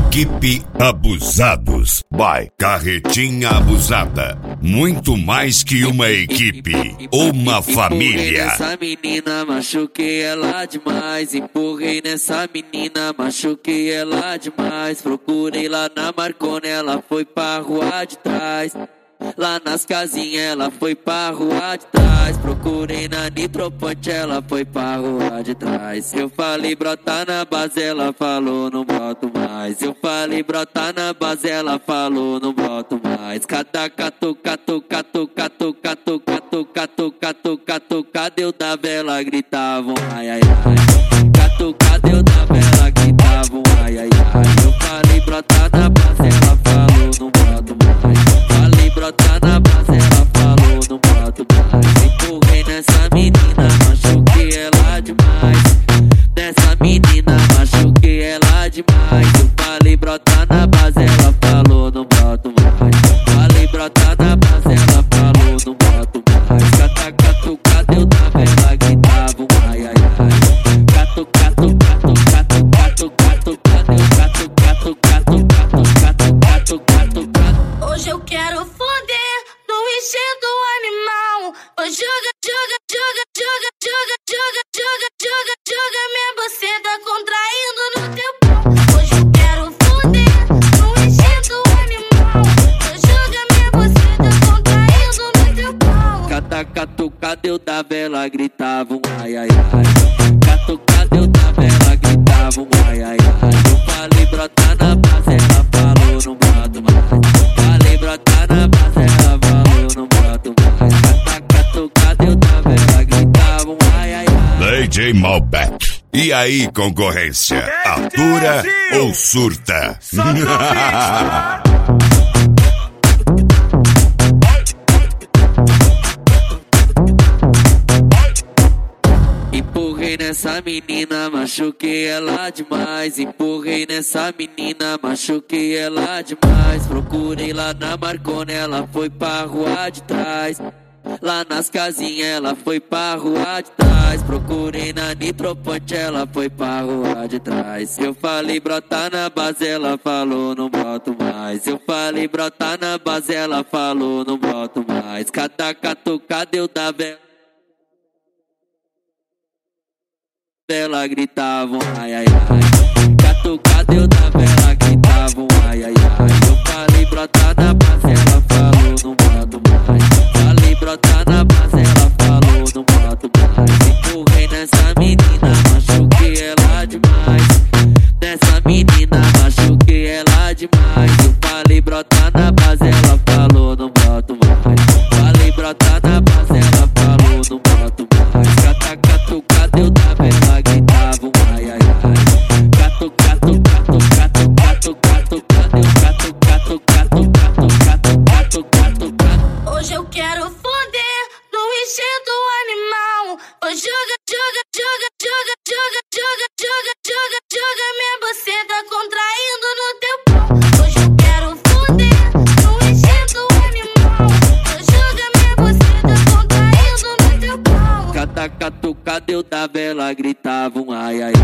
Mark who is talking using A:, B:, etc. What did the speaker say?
A: Equipe Abusados by Carretinha Abusada. Muito mais que uma equipe, uma família.
B: Essa menina, machuquei ela demais. Empurrei nessa menina, machuquei ela demais. Procurei lá na Marconi, ela foi pra rua de trás. Lá nas casinhas ela foi pra rua de trás. Procurei na Nitroponte, ela foi pra rua de trás. Eu falei brota na base, ela falou não boto mais. Eu falei brota na base, ela falou não boto mais. Cata, catu, catu, catu, catu, catu, catu, catu, catu, catu, cadê o da vela? Gritavam ai, ai, ai. Catu, cadê o da vela? Gritavam ai, ai, ai. Eu falei brota na base, ela falou não boto mais. Brota na base, ela falou não boto mais. Empurrei nessa menina, machuquei ela demais. Nessa menina, machuquei ela demais. Eu falei brota na base, ela falou não boto mais. Falei brota na base, ela falou não boto mais. Cata, catu, cadê o da vela? Gritavam ai, ai, ai. Catu, catu, catu, catu, catu, catu, cadê o catu, catu, catu, catu, catu, catu, catu, catu.
C: Hoje eu quero foder no enchendo animal. Hoje joga, joga, joga, joga, joga, joga, joga, joga, joga minha buceta contraindo no teu pau. Hoje eu quero foder no enchendo animal. Hoje joga minha buceta contraindo no teu pau.
B: Cata, catu, cadê o da vela? Gritavam ai, ai, ai. Catu, cadê o da vela? Gritavam ai, ai, ai. Eu falei brota na base, ela falou não boto mais. Falei brota na base, ela falou não boto mais. Cata, catu, cadê o da vela? Gritavam ai, ai, ai.
A: DJ Malbec. E aí, concorrência? Atura ou surta?
B: Empurrei nessa menina, machuquei ela demais. Empurrei nessa menina, machuquei ela demais. Procurei lá na Marconi, ela foi pra rua de trás. Lá nas casinhas ela foi pra rua de trás. Procurei na Nitroponte, ela foi pra rua de trás. Eu falei brota na base, ela falou não boto mais. Eu falei brota na base, ela falou não boto mais. Cata, catu, cadê o da vela? Ela gritavam ai, ai, ai. Catu, cadê o da vela? Gritavam ai, ai, ai. Eu falei brota na base, ela falou não boto mais. Falei brota na base, ela falou não boto mais. Empurrei nessa menina, machuquei ela demais. Nessa menina, machuquei ela demais. Eu falei brota na base, ela falou não boto mais. Falei brota na base, ela falou não boto mais. Cata, catu, cadê o da vela? Gritavam ai, ai, ai. Catu, catu, catu, catu, catu, catu, cadê o catu, catu, catu, catu, catu, catu, catu, catu.
C: Hoje eu quero foder no enchendo animal. Hoje joga, joga, joga, joga, joga, joga, joga, joga, joga minha buceta contraindo no teu pau. Hoje eu quero foder no enchendo animal. Hoje joga minha buceta contraindo no teu pau.
B: Cata, catu, cadê o da vela? Gritavam ai, ai,